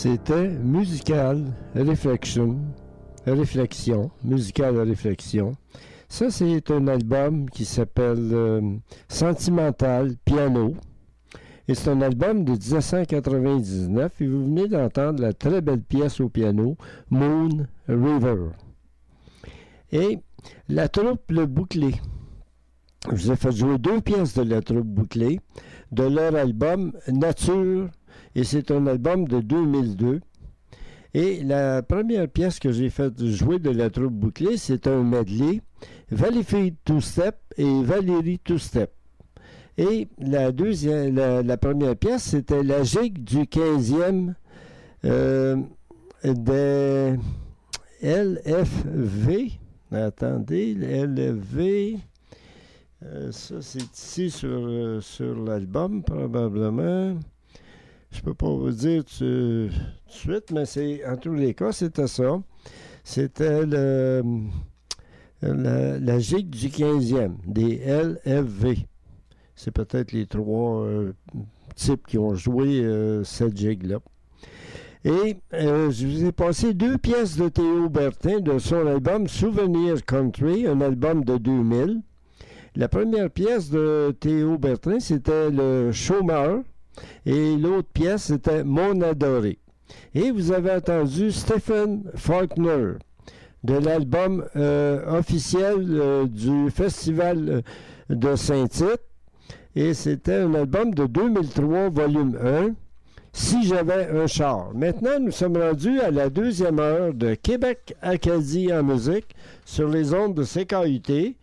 C'était Réflexion, Musical Réflexion. Ça, c'est un album qui s'appelle Sentimental Piano. Et c'est un album de 1999. Et vous venez d'entendre la très belle pièce au piano, Moon River. Et la troupe Le Bouclé. Je vous ai fait jouer 2 pièces de la troupe Bouclé de leur album Nature. Et c'est un album de 2002. Et la première pièce que j'ai fait jouer de la troupe Bouclé, c'est un medley, Valleyfield Two Step et Valérie Two Step. Et la première pièce, c'était la gigue du 15e des LFV. Attendez, LFV. Ça, c'est ici sur l'album, probablement. Je peux pas vous dire tout de suite, mais en tous les cas, c'était ça. C'était la gigue du 15e, des LFV. C'est peut-être les 3 types qui ont joué cette gigue-là. Et je vous ai passé 2 pièces de Théo Bertin de son album Souvenir Country, un album de 2000. La première pièce de Théo Bertin, c'était Le Chômeur. Et l'autre pièce, c'était Mon Adoré. Et vous avez entendu Stephen Faulkner de l'album officiel du Festival de Saint-Tite. Et c'était un album de 2003, volume 1, Si j'avais un char. Maintenant, nous sommes rendus à la 2e heure de Québec-Acadie en musique sur les ondes de CKUT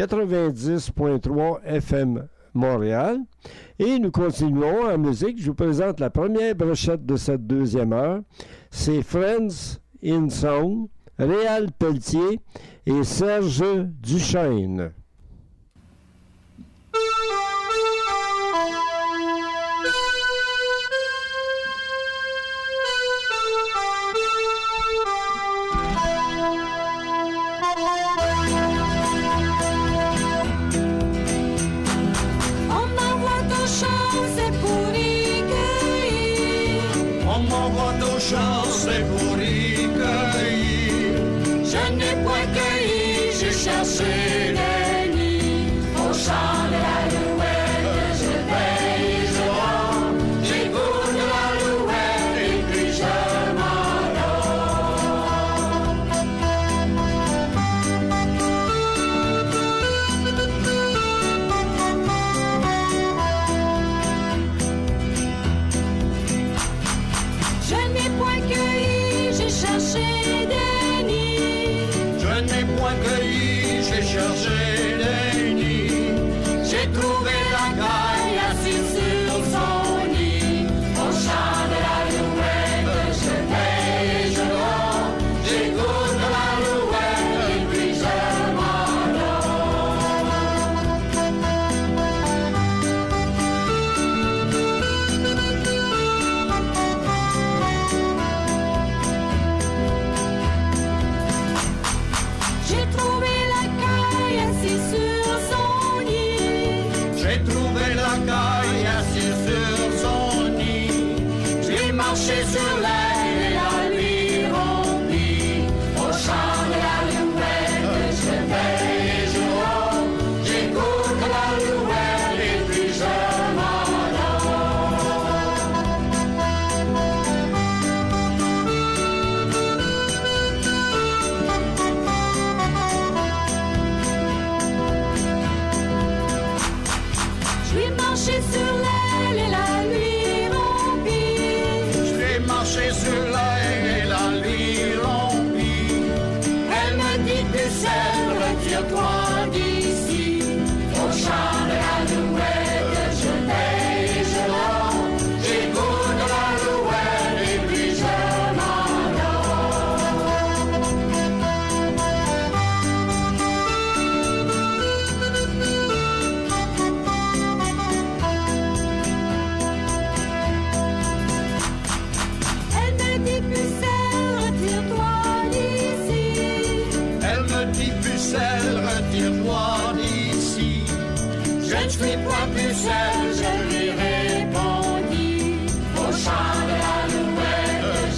90.3 FM Montréal. Et nous continuons en musique. Je vous présente la première brochette de cette 2e heure. C'est Friends in Song, Réal Pelletier et Serge Duchesne. Chance pour y cueillir. Je n'ai point cueilli, j'ai cherché les nids. Au champ de l'alouette, je veille, je dors. J'écoute l'alouette et puis je chercher des nids. J'ai trouvé la caille assise sur son nid. Au chant de l'alouette, je veille, je dors. J'écoute l'alouette et puis je J'ai trouvé la caille assise sur son nid. J'ai marché sur l'aile et la nuit rompie. Au chant de l'alouette, je veille et je dors. J'écoute l'alouette et puis je marché sur l'aile et la nuit rompie. Je vais marcher sur l'aile et la nuit rompie. Elle me dit, pucelle, retire-toi d'ici. Au chant de l'alouette, je veille et je dors. J'écoute l'alouette et puis je retire-toi d'ici. Je ne suis point pucelle, je lui répondis. Au chant de l'alouette,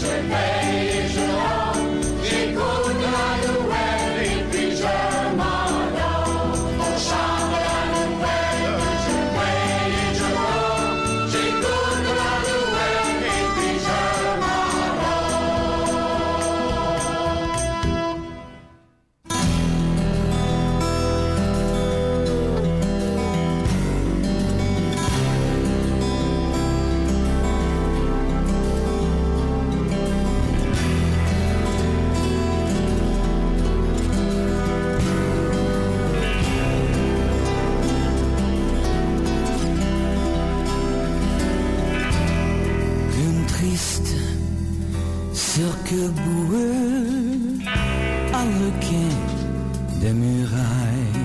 que boueux, harlequin des murailles,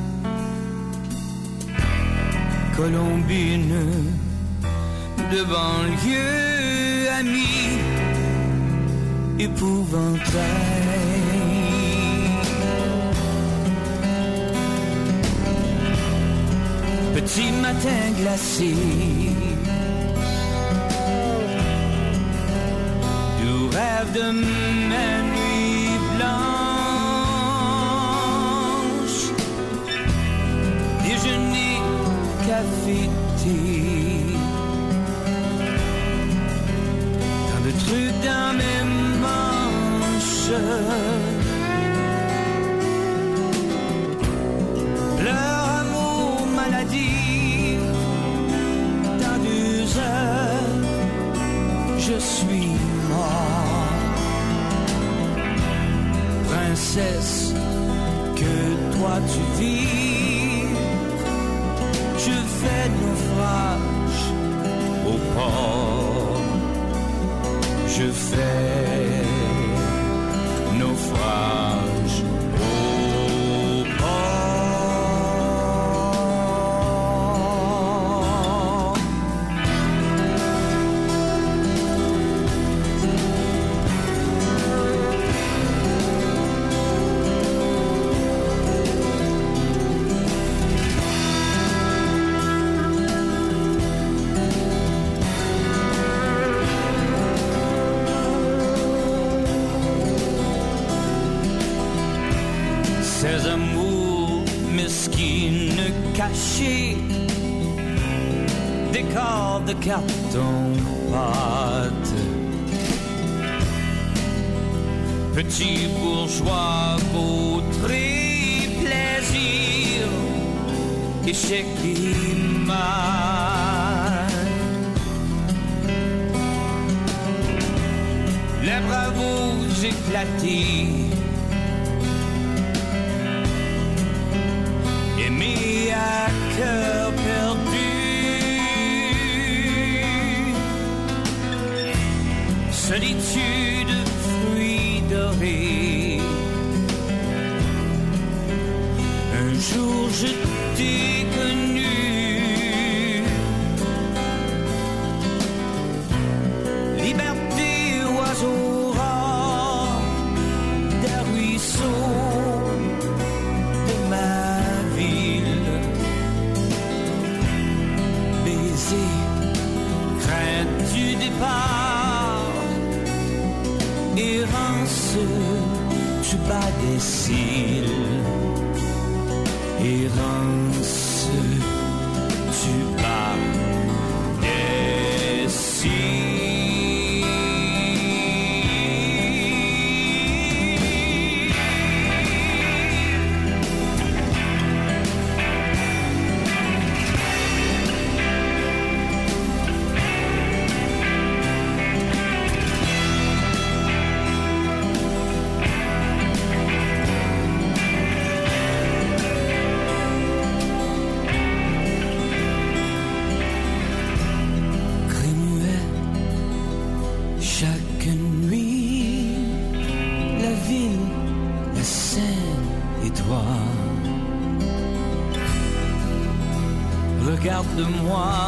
colombine de banlieue, amie, épouvantail. Petit matin glacé, du rêve de ma nuit blanche, déjeuner, café, thé, tant de trucs dans mes manches. Leur amour, maladie, dans 2 heures, je suis mort. Princesse, que toi tu vis, je fais naufrage au port. Je fais naufrage au port. Ces amours mesquines cachés, décors de carton-pâte, petits bourgeois vautrés, plaisir, échec et mal. Les bravos éclatés, aimé à cœur perdu, solitude, fruits dorés. Un jour je t'ai connu, liberté, oiseau rare, des ruisseaux de ma ville, baiser, crainte du départ, errance, tu bats des cils, errance, tu bats des cils. Regarde-moi,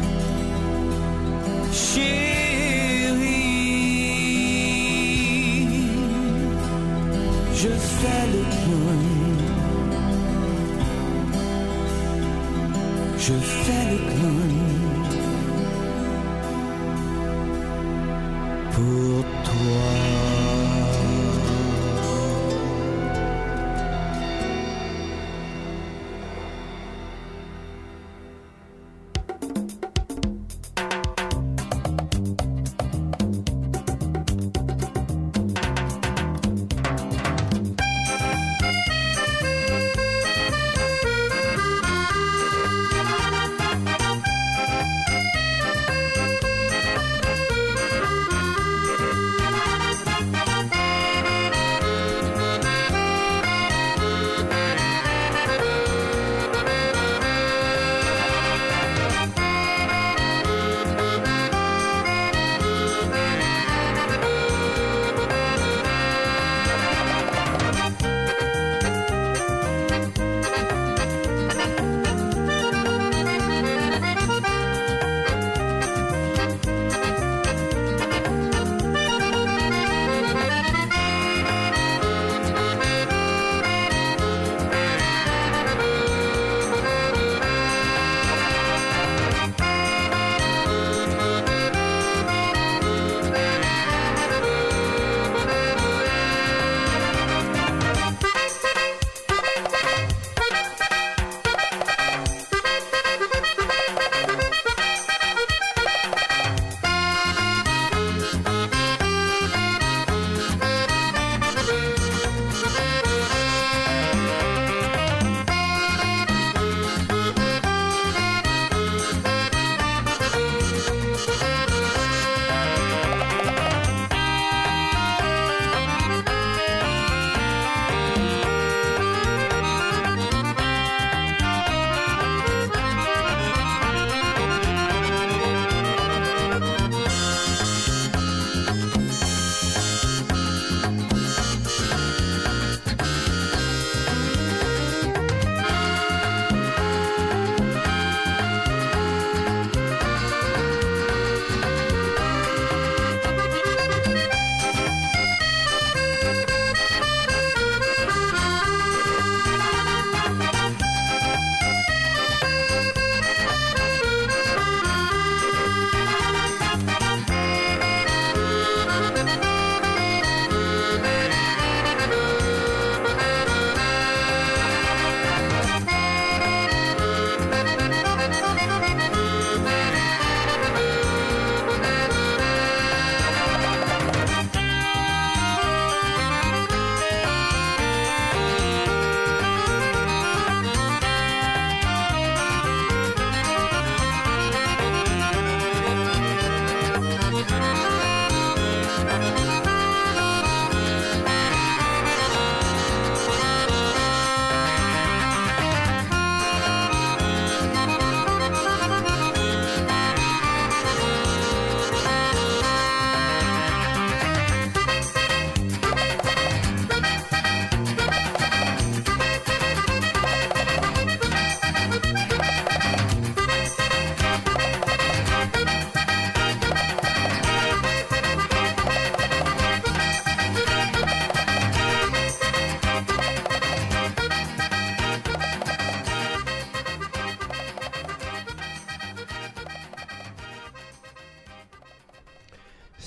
chérie, je fais le clown, je fais le clown pour toi.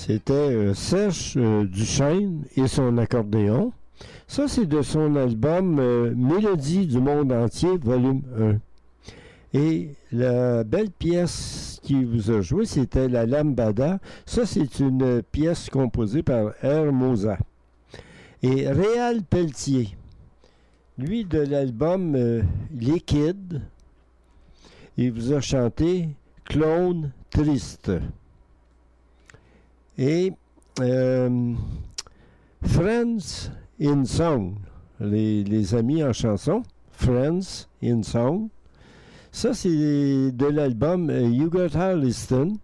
C'était Serge Duchesne et son accordéon. Ça, c'est de son album Mélodie du monde entier, volume 1. Et la belle pièce qui vous a joué, c'était la Lambada. Ça, c'est une pièce composée par Hermosa. Et Réal Pelletier, lui, de l'album Liquide, il vous a chanté Clone Triste. Et Friends in Song, les amis en chanson, Friends in Song. Ça, c'est de l'album You Gotta Listen.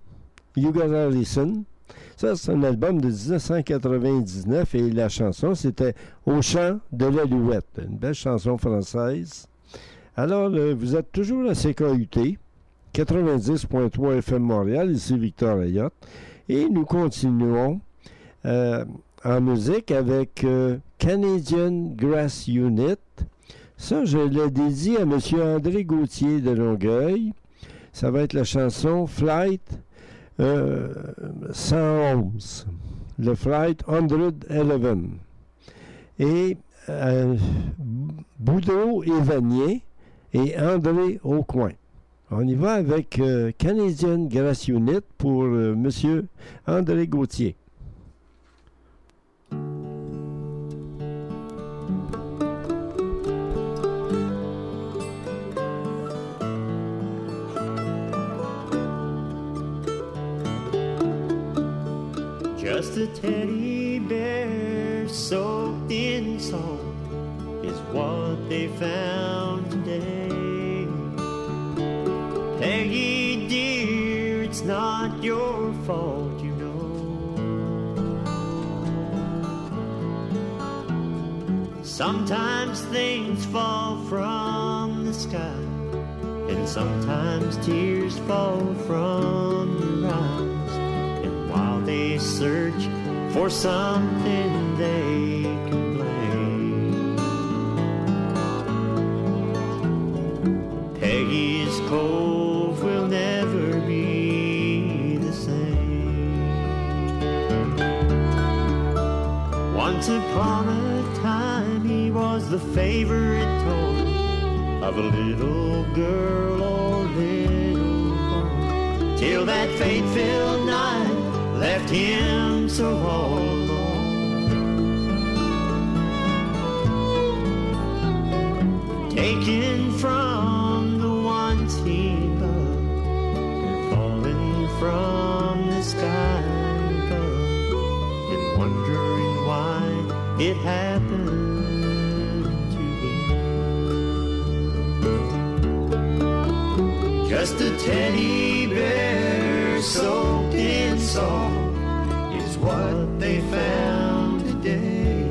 Ça, c'est un album de 1999 et la chanson, c'était Au chant de l'alouette. Une belle chanson française. Alors, vous êtes toujours à CKUT, 90.3 FM Montréal, ici Victor Ayotte. Et nous continuons en musique avec Canadian Grass Unit. Ça, je l'ai dédié à M. André Gauthier de Longueuil. Ça va être la chanson Flight 111. Le Flight 111. Et Boudreau et Vanier et André Aucoin. On y va avec Canadian Grass Unit pour M. André Gauthier. Just a teddy bear soaked in salt is what they found today. Peggy dear, it's not your fault, you know. Sometimes things fall from the sky, and sometimes tears fall from your eyes. They search for something they can blame. Peggy's Cove will never be the same. Once upon a time he was the favorite toy of a little girl or little boy, till that fate-filled night left him so all alone. Taken from the ones he loved and fallen from the sky above, and wondering why it happened to him. Just a teddy bear soaked in salt is what they found today.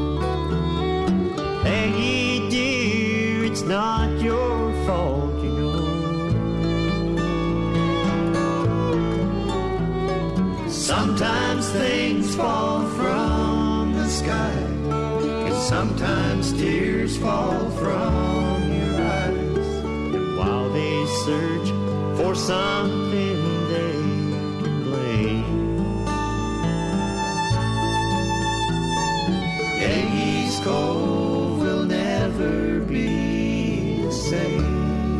Peggy dear, it's not your fault, you know. Sometimes things fall from the sky, and sometimes tears fall from your eyes. And while they search for something they can blame, Peggy's Cove will never be the same.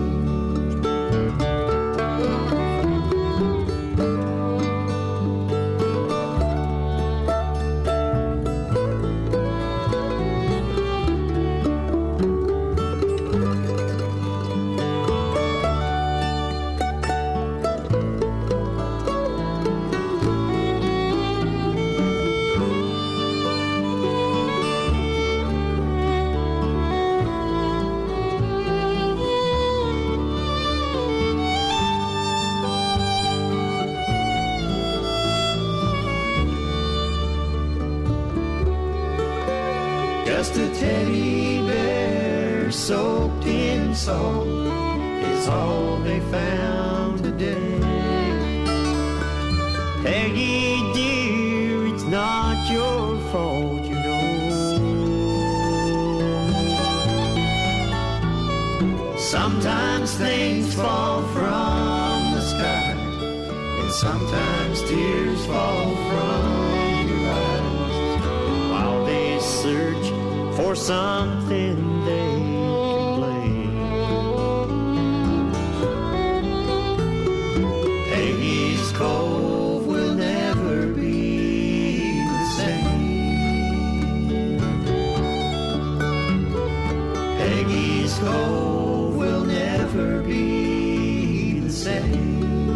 Just a teddy bear soaked in salt is all they found today. Peggy dear, it's not your fault, you know. Sometimes things fall from the sky, and Sometimes tears fall from your eyes while they search for something they can blame. Peggy's Cove will never be the same. Peggy's Cove will never be the same.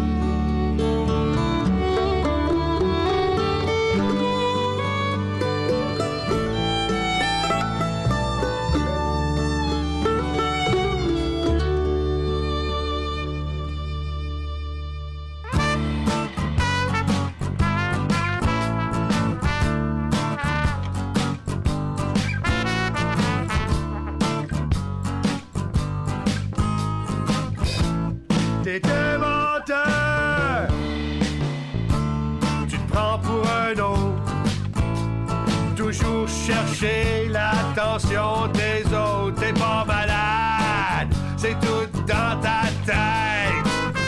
T'es un menteur, tu te prends pour un autre, toujours chercher l'attention des autres. T'es pas malade, c'est tout dans ta tête.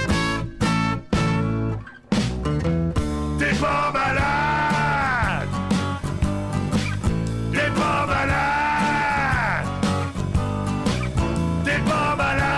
T'es pas malade, t'es pas malade, t'es pas malade.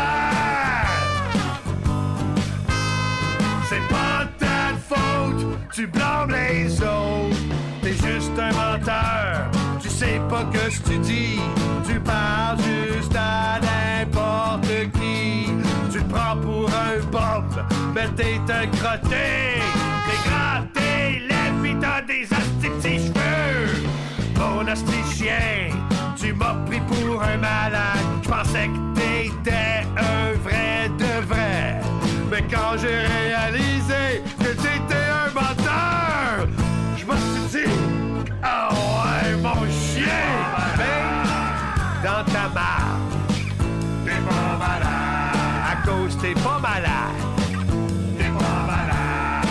C'est pas ta faute, tu blâmes les autres. T'es juste un menteur, tu sais pas que ce que tu dis. Tu parles juste à n'importe qui. Tu te prends pour un bombe, mais t'es un crotté. T'es gratté, lève pis t'as des astis petits cheveux. Mon asti chien, tu m'as pris pour un malade. J'pensais que t'étais un vrai de vrai. Mais quand j'ai réalisé que t'étais un menteur, je me suis dit, ah ouais, mon chien, ben, dans ta marde, t'es pas malade, à cause t'es pas malade, t'es pas malade.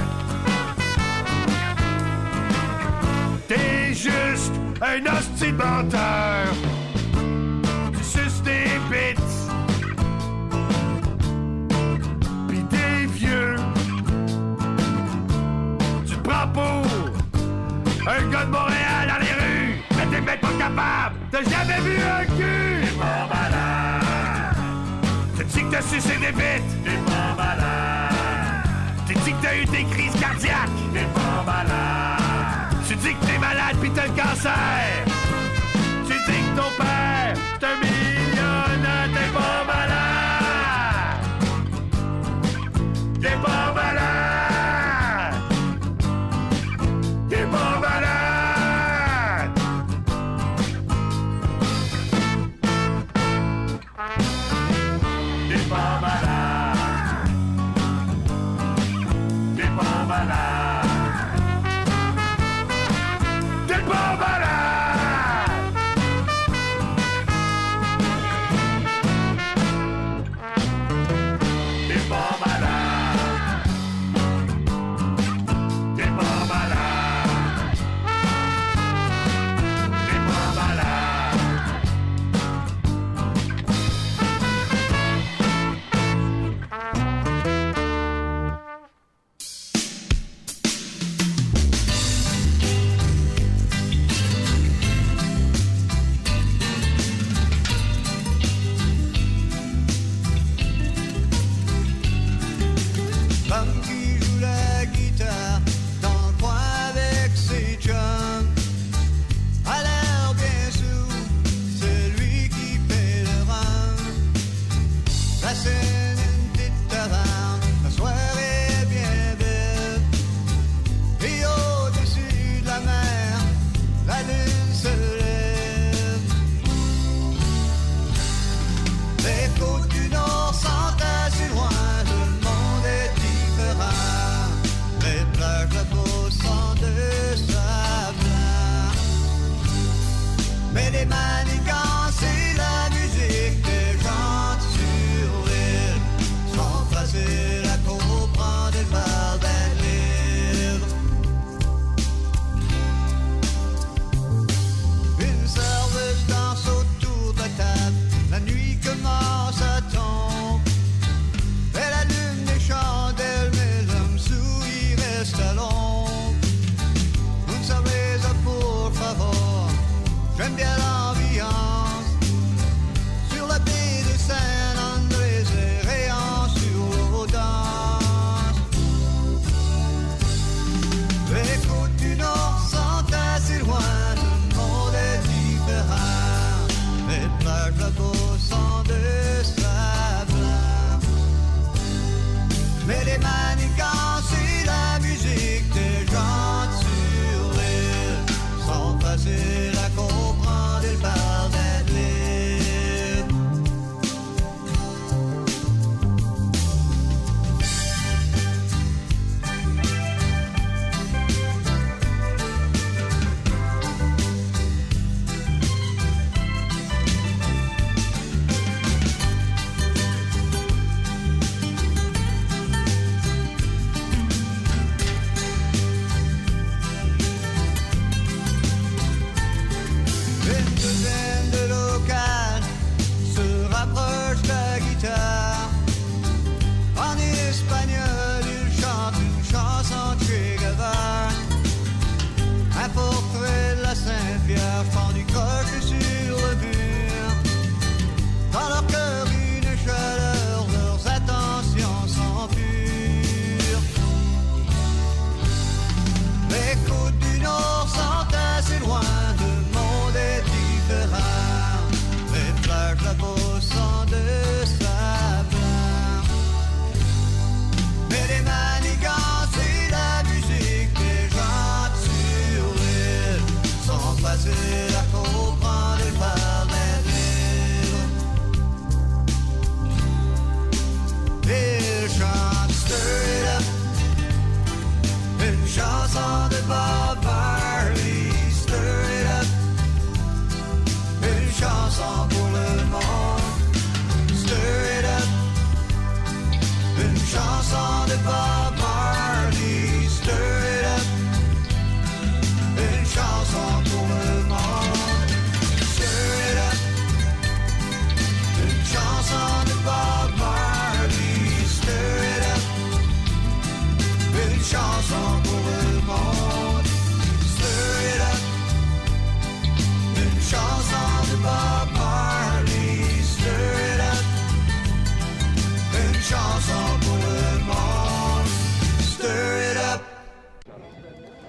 T'es juste un hostie de menteur, tu suces des bits. Pour un gars de Montréal dans les rues, mais t'es peut-être pas capable, t'as jamais vu un cul. T'es pas malade. Tu dis que t'as sucé des bites. T'es pas malade. Tu dis que t'as eu des crises cardiaques. T'es pas malade. Tu dis que t'es malade pis t'as le cancer. Tu dis que ton père est un millionnaire. T'es pas malade. T'es pas malade. T'es pas malade! T'es pas malade! T'es pas malade! T'es pas malade! T'es pas malade! T'es pas malade! Femme qui joue la guitare dans le coin avec ses chums. A l'air bien sous, celui qui paie le rhum. La scène une petite taverne, la soirée est bien belle. Et au-dessus de la mer, la lune se lève. Les côtes du nord sont assez loin, le monde est différent. Les plages là-bas sont de sable blanc. Mais les manigances et la musique des gens sur l'île sont faciles à comprendre et par des livres. Une serveuse danse autour de la table, la nuit commence à tomber. Elle allume les chandelles, mais l'homme sous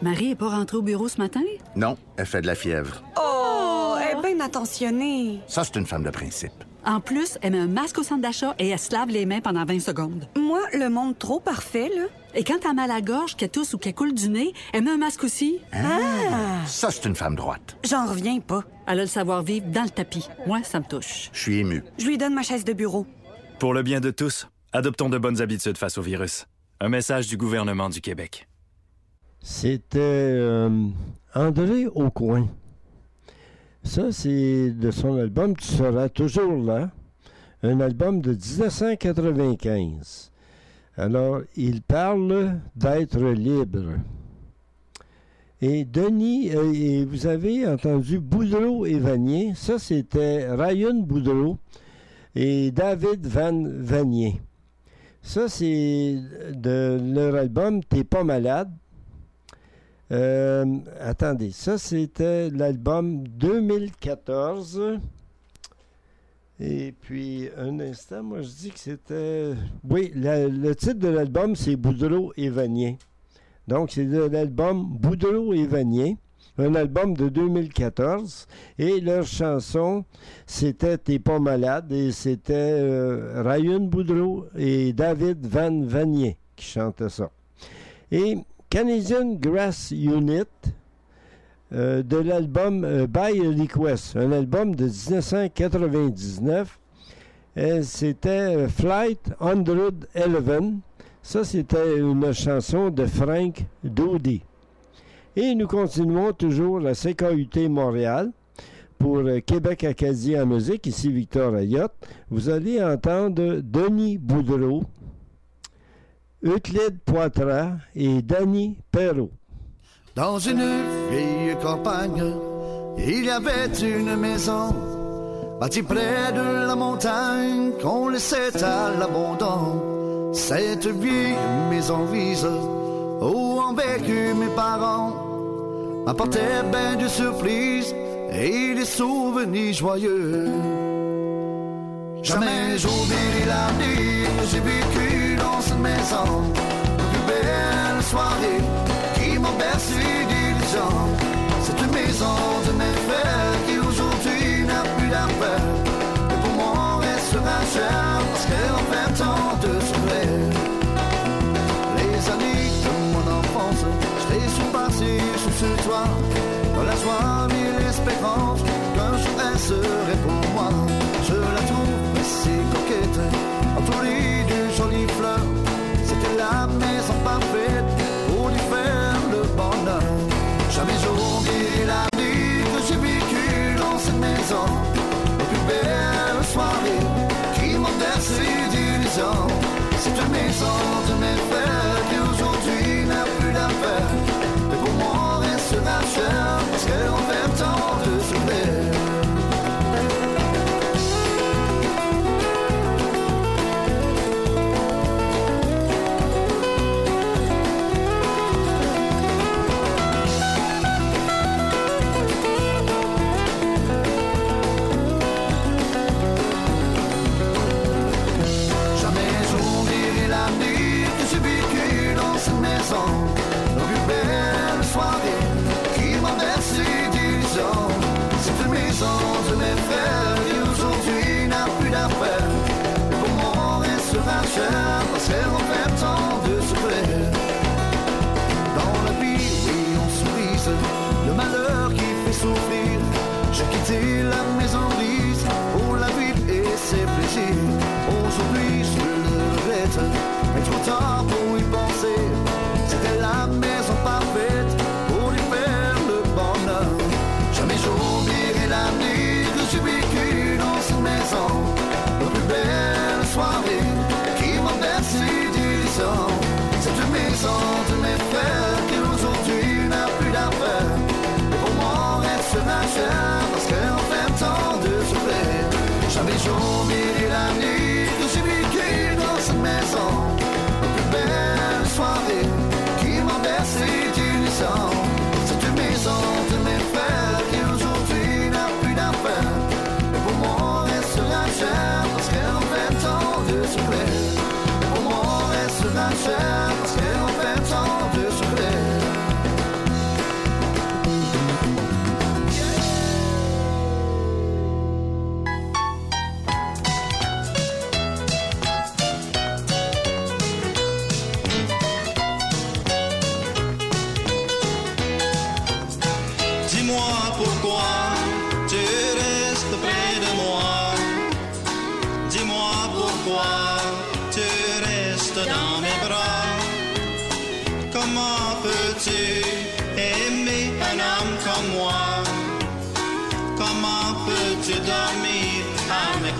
Marie est pas rentrée au bureau ce matin? Non, elle fait de la fièvre. Oh, elle est bien attentionnée. Ça, c'est une femme de principe. En plus, elle met un masque au centre d'achat et elle se lave les mains pendant 20 secondes. Moi, le monde trop parfait, là. Et quand t'as mal à la gorge, qu'elle tousse ou qu'elle coule du nez, elle met un masque aussi. Ça, c'est une femme droite. J'en reviens pas. Elle a le savoir-vivre dans le tapis. Moi, ça me touche. Je suis ému. Je lui donne ma chaise de bureau. Pour le bien de tous, adoptons de bonnes habitudes face au virus. Un message du gouvernement du Québec. C'était André Aucoin. Ça, c'est de son album « Tu seras toujours là », un album de 1995. Alors, il parle d'être libre. Et Denis, et vous avez entendu Boudreau et Vanier. Ça, c'était Ryan Boudreau et David Van Vanier. Ça, c'est de leur album « T'es pas malade ». Attendez, ça c'était l'album 2014. Et puis, un instant, moi je dis que c'était... Oui, le titre de l'album c'est Boudreau et Vanier. Donc c'est de l'album Boudreau et Vanier, un album de 2014. Et leur chanson c'était T'es pas malade et c'était Ryan Boudreau et David Van Vanier qui chantaient ça. Et Canadian Grass Unit de l'album By Request, un album de 1999. C'était Flight 111. Ça, c'était une chanson de Frank Doughty. Et nous continuons toujours la CKUT Montréal pour Québec Acadie en musique. Ici Victor Ayotte. Vous allez entendre Denis Boudreau, Euclide Poitras et Danny Perrault. Dans une vieille campagne, il y avait une maison bâtie près de la montagne qu'on laissait à l'abandon. Cette vieille maison grise où ont vécu mes parents m'apportait bien de surprises et des souvenirs joyeux. Jamais j'oublierai l'avenir que j'ai vécu dans cette maison. Les plus belles soirées qui m'ont bercé d'illusions. Cette maison de mes frères qui aujourd'hui n'a plus d'affaires. Mais pour moi restera chère parce qu'elle en fait tant de souvenirs. Les années de mon enfance, je les suis passées sous ce toit. Dans la joie et l'espérance qu'un jour elle serait pour moi. Je la trouve si coquette, entourée de jolies fleurs. C'était la maison parfaite pour lui faire le bonheur. Jamais j'oublierai la vie que j'ai vécue dans cette maison. Les plus belles soirées qui m'ont bercé d'illusions. Cette maison de mes frères qui aujourd'hui n'a plus d'affaires. Mais pour moi restera chère parce qu'elle en fait tant de souvenirs. Nos plus belles soirées qui m'ont bercé d'illusions. Cette maison de mes frères qui aujourd'hui n'a plus d'affaires. Mais pour moi restera chère parce qu'elle en fait tant de souvenirs. Dans la vie, oui, on sourise le malheur qui fait souffrir. J'ai quitté la maison grise pour la vie et ses plaisirs. Aujourd'hui, je le regrette, mais trop tard pour y penser. C'était la maison parfaite pour lui faire le bonheur. Jamais j'oublierai l'avenir que j'ai vécu dans cette maison. Nos plus belles soirées qui m'ont bercé d'illusions. Cette maison de mes frères qui aujourd'hui n'a plus d'affaires. Mais pour moi restera chère parce qu'elle en fait tant de souvenirs. Jamais j'oublierai l'avenir que j'ai vécu dans cette maison. Nos plus belles soirées qui m'ont bercé d'illusions. C'est une maison de mes frères qui aujourd'hui n'a plus d'affaires. Mais pour moi restera chère parce qu'elle en fait tant de souvenirs. Mais pour moi restera chère parce qu'elle en fait tant de souvenirs.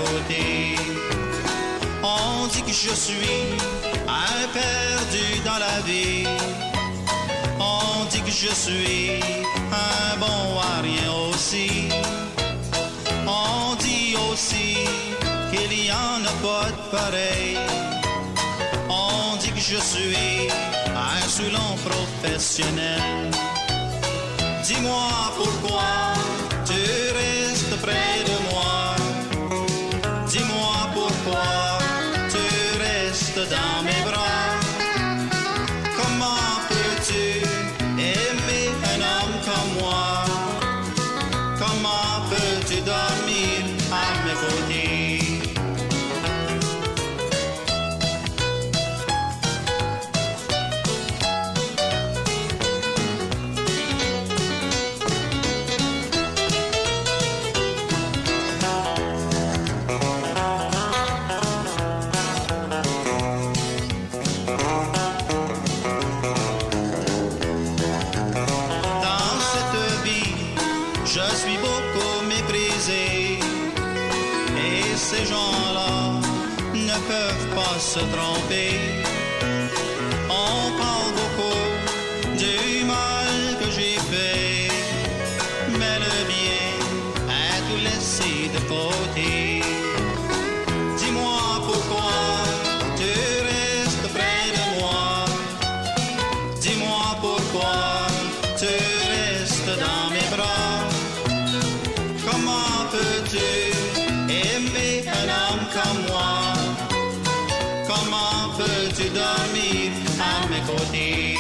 côté. On dit que je suis un perdu dans la vie. On dit que je suis un bon à rien aussi. On dit aussi qu'il y en a pas de pareil. On dit que je suis un Soulon professionnel. Dis-moi pourquoi tu restes près de moi. Dis-moi pourquoi tu restes dans mes bras. Comment peux-tu aimer un homme comme moi? Comment peux-tu dormir à mes côtés? Ces gens-là ne peuvent pas se tromper. On parle beaucoup du mal que j'ai fait, mais le bien a tout laissé de côté. Dis-moi pourquoi tu restes près de moi. Dis-moi pourquoi tu restes dans mes bras. Comment peux-tu aimer un homme comme moi? Comment peux-tu dormir à mes côtés?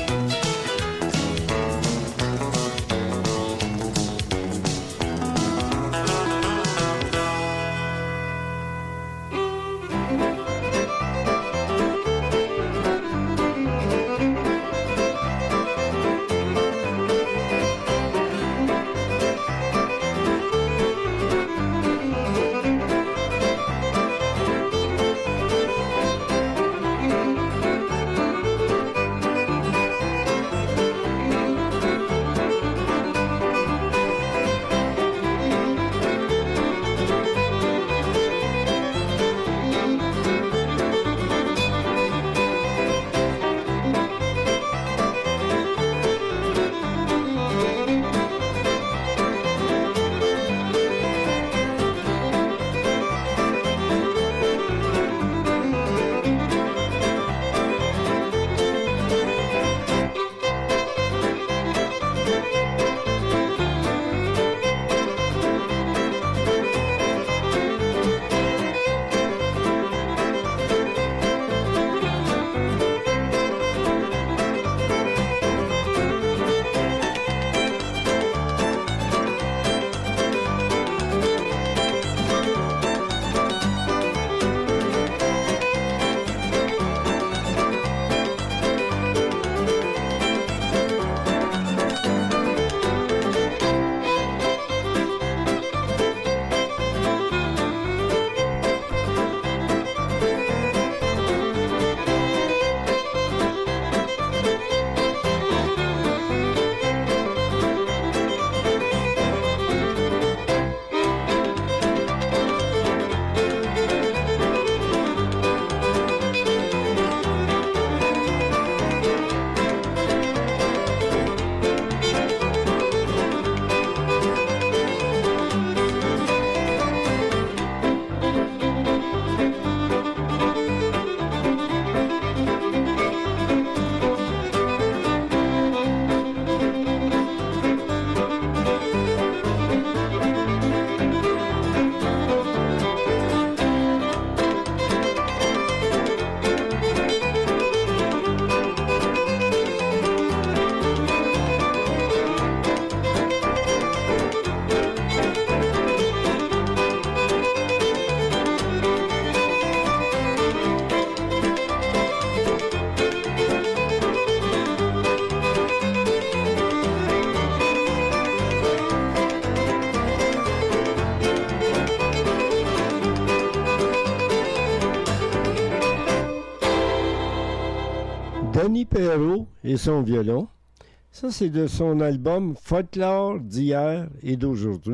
Danny Perrault et son violon. Ça, c'est de son album Folklore d'hier et d'aujourd'hui,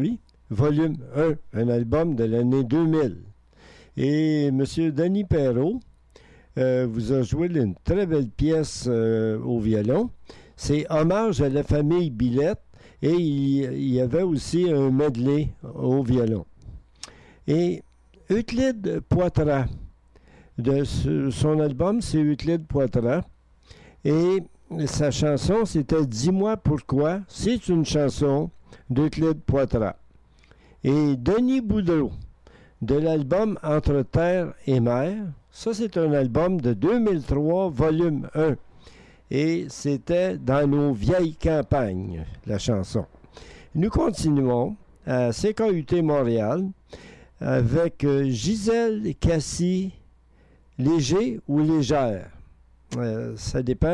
volume 1, un album de l'année 2000. Et M. Danny Perrault vous a joué une très belle pièce au violon. C'est Hommage à la famille Billette et il y avait aussi un medley au violon. Et Euclide Poitras, de son album, c'est Euclide Poitras. Et sa chanson, c'était « Dis-moi pourquoi ». C'est une chanson d'Euclide Poitras. Et Denis Boudreau, de l'album « Entre terre et mer ». Ça, c'est un album de 2003, volume 1. Et c'était dans nos vieilles campagnes, la chanson. Nous continuons à CKUT Montréal avec Gisèle Cassie, léger ou légère. Ça dépend.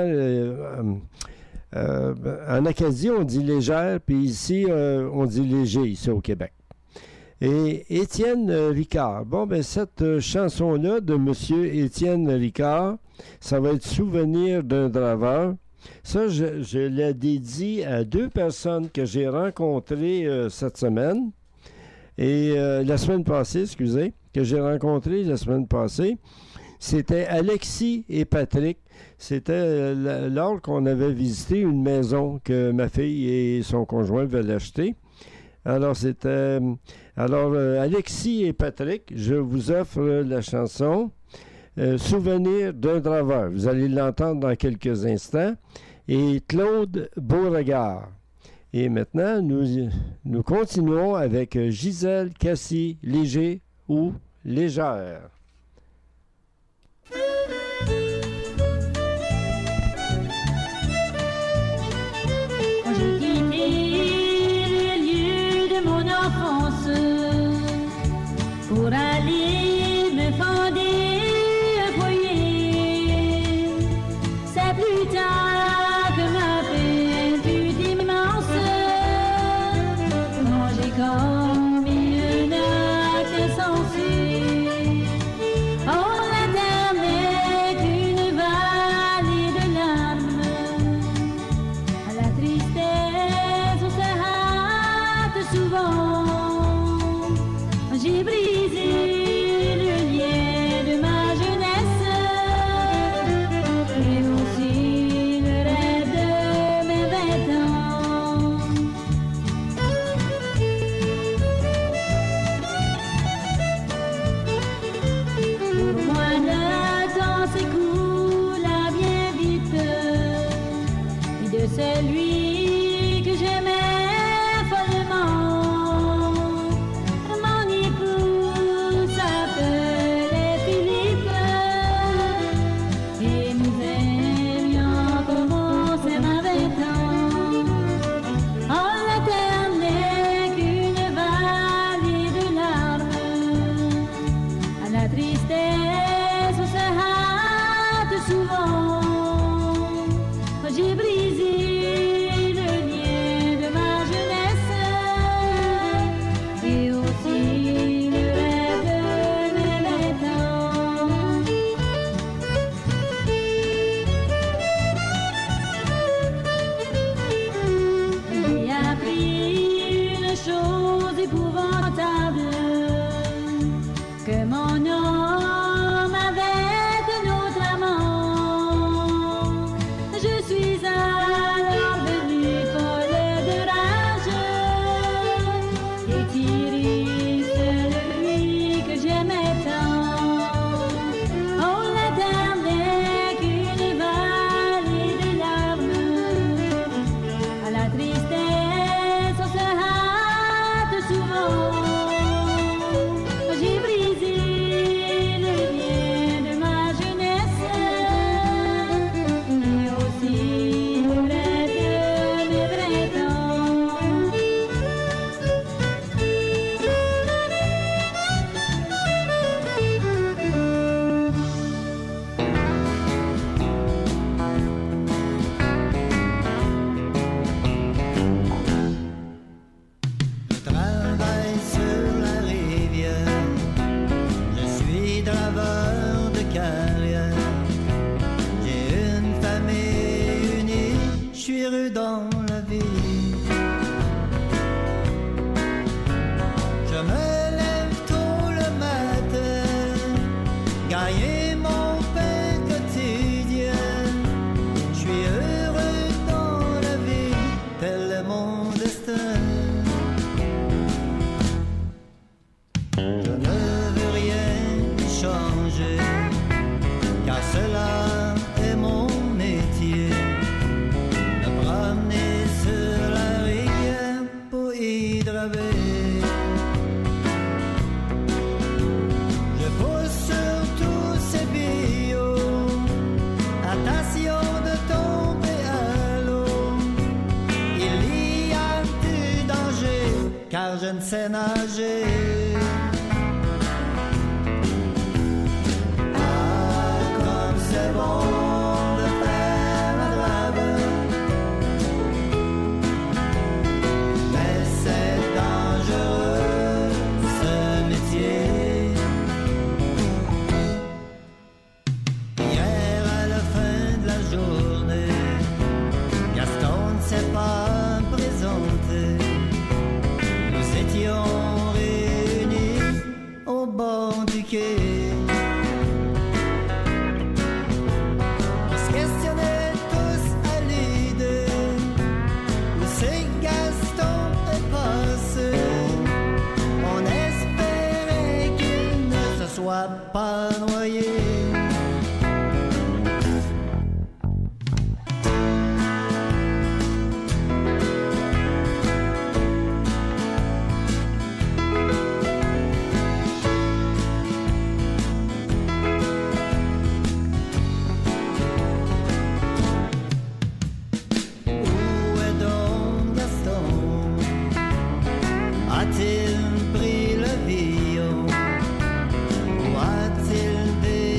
En Acadie, on dit légère, puis ici, on dit léger, ici au Québec. Et Étienne Ricard. Bon, ben cette chanson-là de M. Étienne Ricard, ça va être Souvenir d'un draveur. Ça, je l'ai dédié à 2 personnes que j'ai rencontrées cette semaine. Et la semaine passée, excusez, que j'ai rencontrées la semaine passée. C'était Alexis et Patrick. C'était lors qu'on avait visité une maison que ma fille et son conjoint veulent acheter. Alors, c'était... Alors, Alexis et Patrick, je vous offre la chanson Souvenir d'un draveur. Vous allez l'entendre dans quelques instants. Et Claude Beauregard. Et maintenant, nous continuons avec Gisèle Cassie, léger ou légère. Quand j'ai quitté le lieu de mon enfance pour aller me fonder un foyer, c'est plus tard que ma peine fut immense. Quand j'ai commis un acte insensé, oh la terre n'est qu'une vallée de larmes. À la tristesse on se hâte souvent. J'ai brisé le lien de ma jeunesse et aussi le rêve de mes 20 ans. Pour moi le temps s'écoule bien vite, et de celui que j'aimais follement, mon époux s'appelait Philippe, et nous aimions comme on s'aime à 20 ans. Oh, la terre n'est qu'une vallée de larmes. À la tristesse, on se hâte souvent. J'ai brisé le lien de ma jeunesse et aussi le rêve de mes 20 ans. J'ai appris une chose épouvantable, que mon homme avait un autre amant. Je suis alors devenue folle de rage et tirée celui que j'aimais tant. Oh, la terre n'est qu'une vallée de larmes. À la tristesse, on se hâte souvent. J'ai brisé car je ne sais nager. Ah, comme c'est bon de faire la brave, mais c'est dangereux ce métier. Hier à la fin de la journée, Gaston ne s'est pas présenté. Nous étions réunis au bord du quai. On se questionnait tous à l'idée où c'est que Gaston est passé. On espérait qu'il ne se soit pas noyé. Où est donc Gaston? A-t-il pris l'avion? Ou a-t-il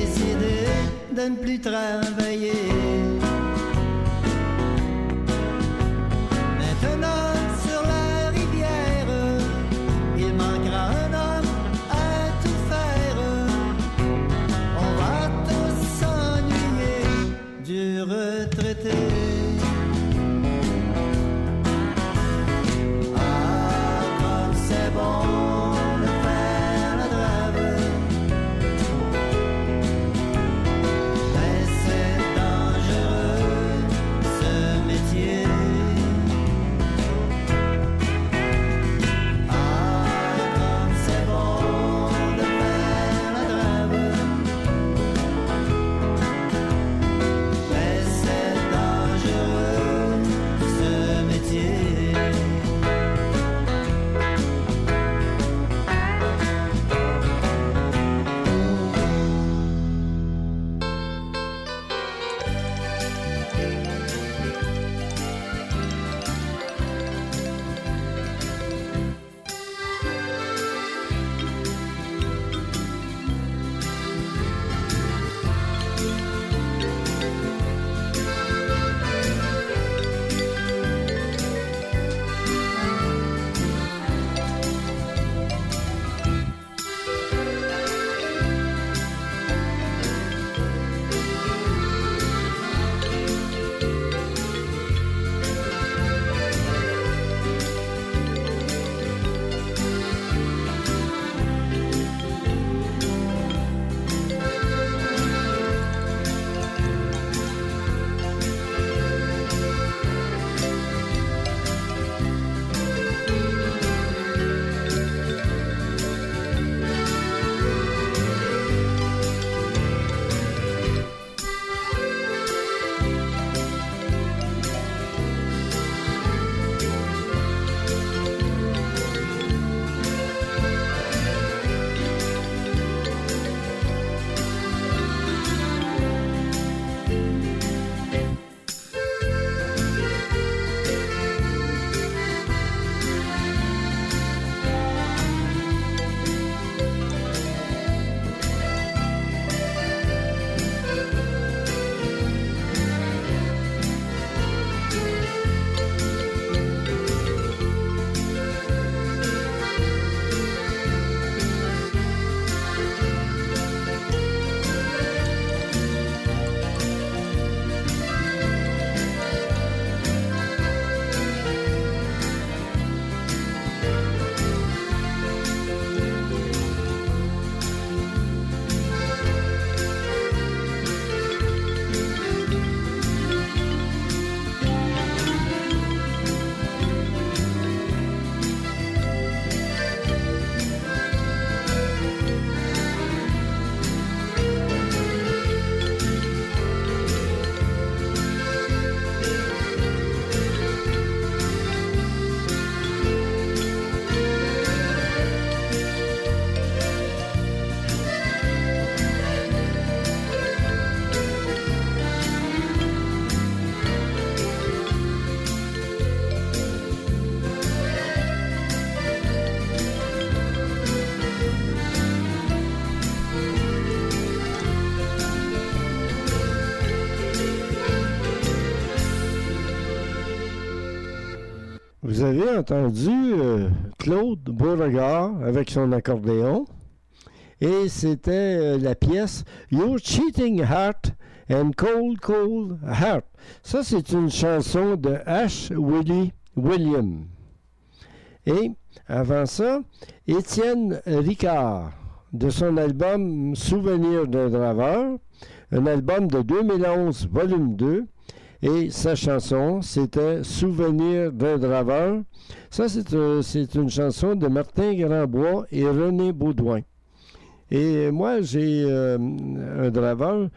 avez entendu Claude Beauregard avec son accordéon. Et c'était la pièce Your Cheating Heart and Cold Cold Heart. Ça, c'est une chanson de H. Willie Williams. Et avant ça, Étienne Ricard, de son album Souvenir d'un draveur, un album de 2011, volume 2, et sa chanson, c'était Souvenir d'un draveur. Ça, c'est une chanson de Martin Grandbois et René Baudouin. Et moi, j'ai un draveur.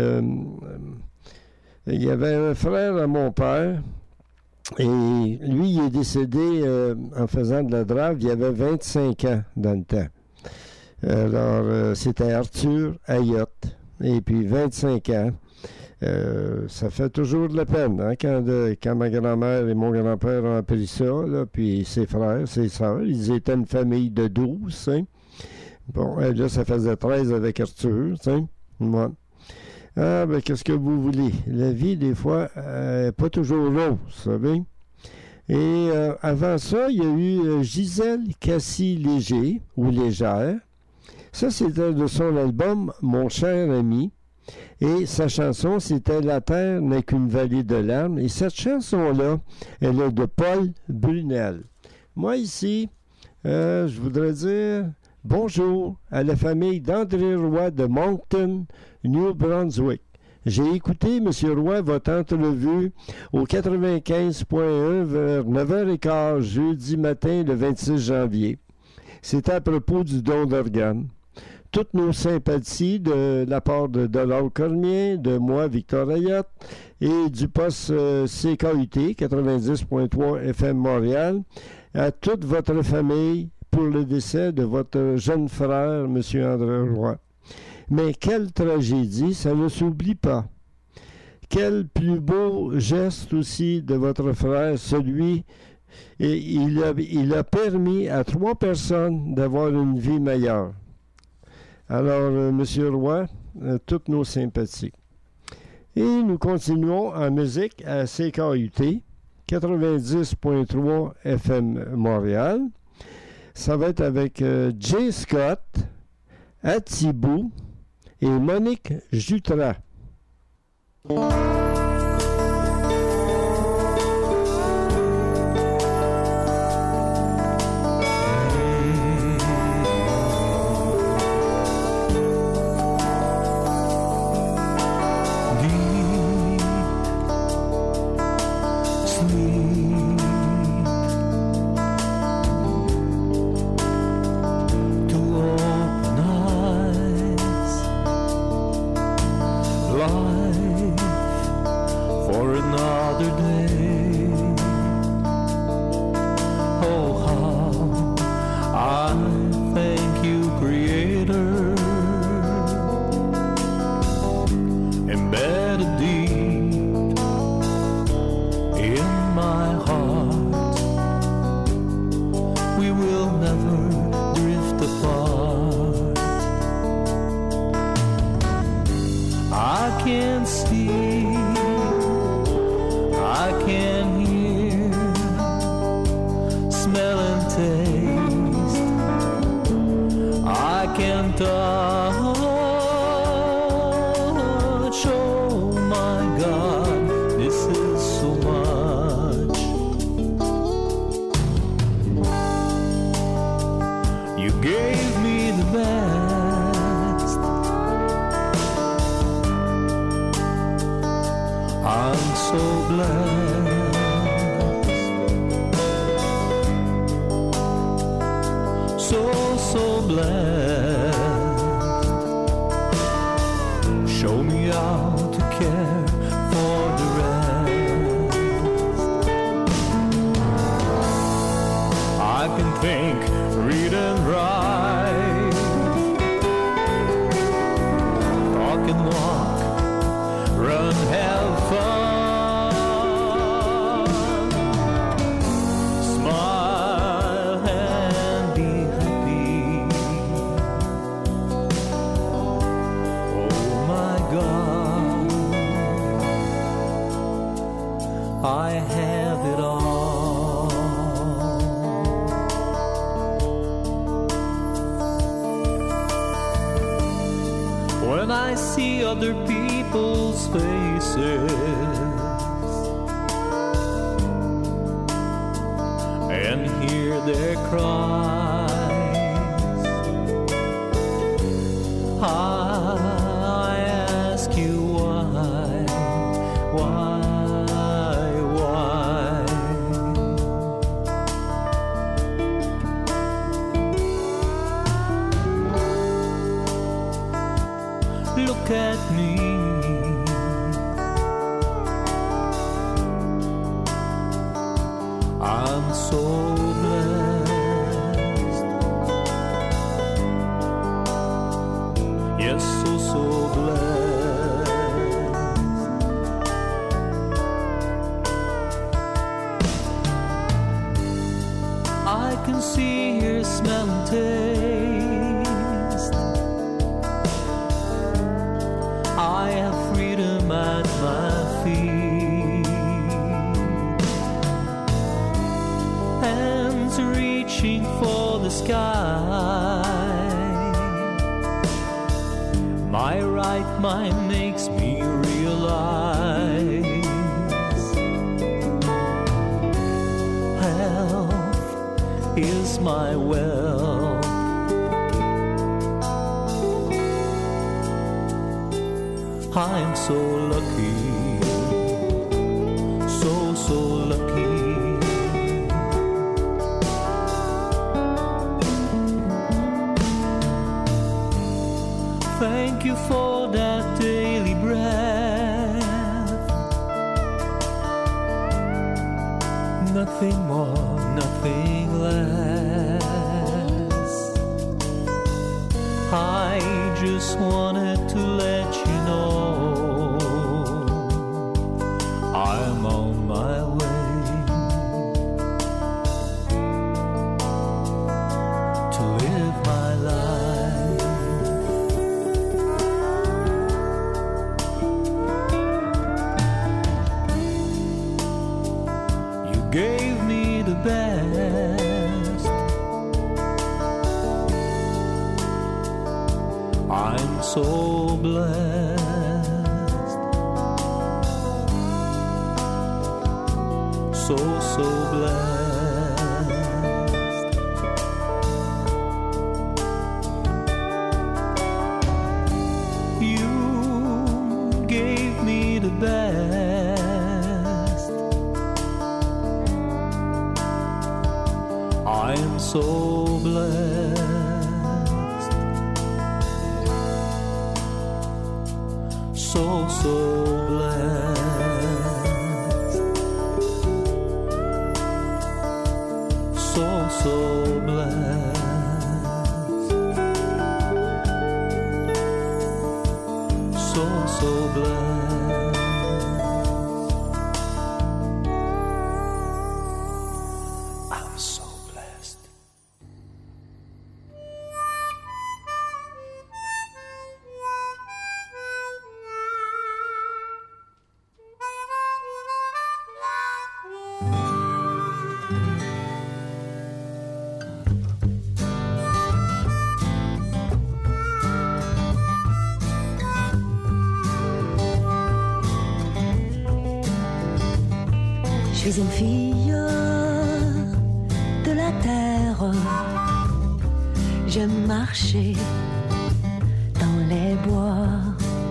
Il y avait un frère à mon père, et lui, il est décédé en faisant de la drave. Il avait 25 ans dans le temps. Alors, c'était Arthur Ayotte. Et puis, 25 ans. Ça fait toujours de la peine, hein, quand ma grand-mère et mon grand-père ont appris ça, là, puis ses frères, ses sœurs, ils étaient une famille de 12, hein. Bon, là, ça faisait 13 avec Arthur, tu sais. Ouais. Ah, ben, qu'est-ce que vous voulez? La vie, des fois, n'est pas toujours rose, vous savez. Et avant ça, il y a eu Gisèle Cassis-Léger, ou Légère. Ça, c'était de son album « Mon cher ami ». Et sa chanson, c'était « La terre n'est qu'une vallée de larmes ». Et cette chanson-là, elle est de Paul Brunel. Moi, ici, je voudrais dire bonjour à la famille d'André Roy de Moncton, New Brunswick. J'ai écouté, M. Roy, votre entrevue au 95.1 vers 9h15, jeudi matin, le 26 janvier. C'était à propos du don d'organes. Toutes nos sympathies de la part de Dolores Cormier, de moi, Victor Ayotte, et du poste CKUT, 90.3 FM Montréal, à toute votre famille pour le décès de votre jeune frère, M. André Roy. Mais quelle tragédie, ça ne s'oublie pas. Quel plus beau geste aussi de votre frère, celui... Et il a permis à 3 personnes d'avoir une vie meilleure. Alors, M. Roy, toutes nos sympathies. Et nous continuons en musique à CKUT, 90.3 FM Montréal. Ça va être avec Jay Scott, Atibou et Monique Jutras. I have it all. when I see other people's faces and hear their cries. I ask you why? Look at me. I'm so blessed. Yes, so blessed. I can see, hear, smell and taste. I have freedom at my feet. Hands reaching for the sky. My right mind makes me realize health is my wealth. I'm so lucky, so lucky. Thank you for that daily breath. Nothing more, nothing less. I just wanted to let you know I'm on my way to live my life. You gave me the best. I'm so blessed. So blessed. You gave me the best. I am so blessed. So blessed. So blessed. So blessed. I'm so blessed. Je suis une fille de la terre. J'aime marcher dans les bois,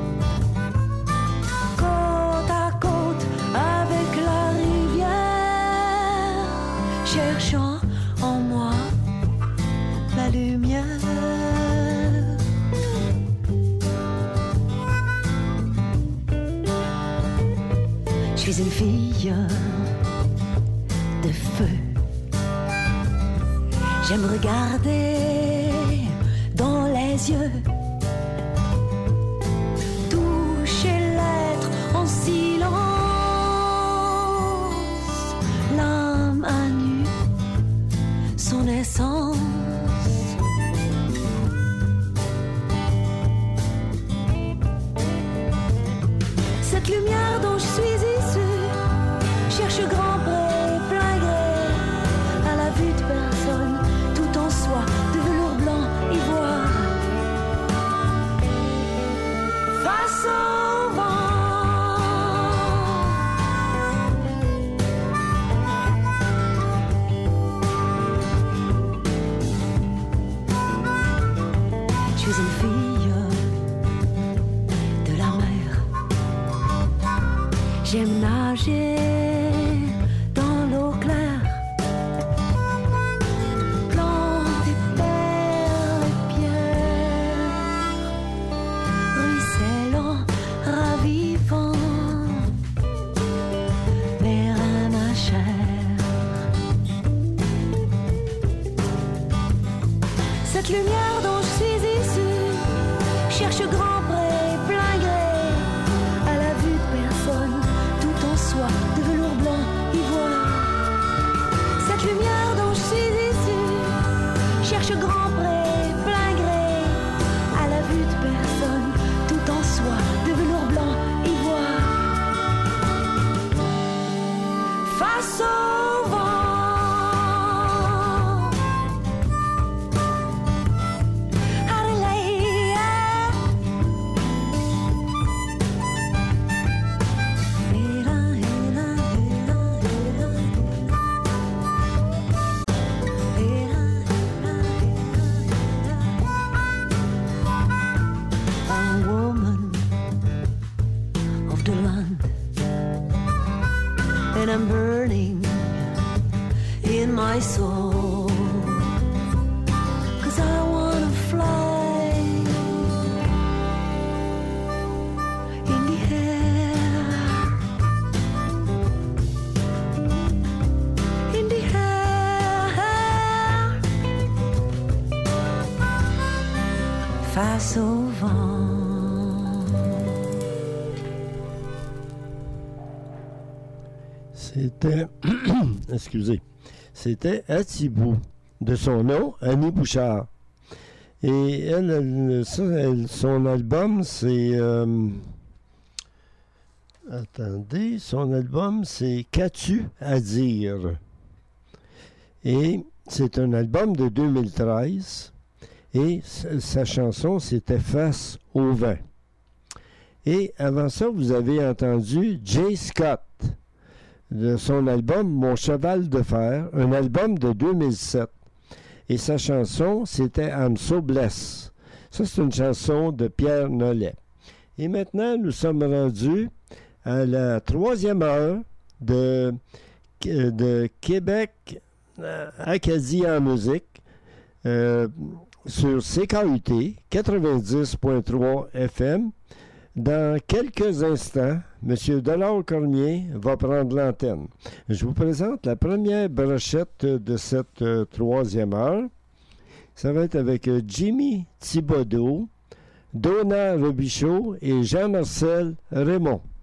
côte à côte avec la rivière, cherchant en moi la lumière. Je suis une fille de feu. J'aime regarder dans les yeux, toucher l'être en silence, l'âme à nu, son essence. Cette lumière dont je suis issue cherche grand gré, plein gré, à la vue de personne, tout en soi, de velours blanc, ivoire. suis une fille de la mer. J'aime nager dans l'eau claire. Plantes et perles et pierres, ruisselant, ravivant vers ma chair. Cette lumière dont je suis issue cherche grand près, plein gré, à la vue de personne, tout en soie, de velours blanc, ivoire. Cette lumière dont je suis issue cherche grand près, plein gré, à la vue de personne, tout en soie, de velours blanc, ivoire. Face au vent, and I'm burning in my soul, 'cause I wanna fly in the air, in the air, face au vent. C'était, excusez, c'était Atibou, de son nom, Annie Bouchard. Et elle, son album, c'est... attendez, son album, c'est Qu'as-tu à dire? Et c'est un album de 2013. Et sa chanson, c'était Face au vent. Et avant ça, vous avez entendu Jay Scott, de son album Mon cheval de fer, un album de 2007. Et sa chanson, c'était I'm So Blessed. Ça, c'est une chanson de Pierre Nollet. Et maintenant, nous sommes rendus à la 3e heure de Québec Acadie en musique sur CKUT 90.3 FM. Dans quelques instants, M. Delord-Cormier va prendre l'antenne. Je vous présente la première brochette de cette 3e heure. Ça va être avec Jimmy Thibodeau, Donna Robichaud et Jean-Marcel Raymond.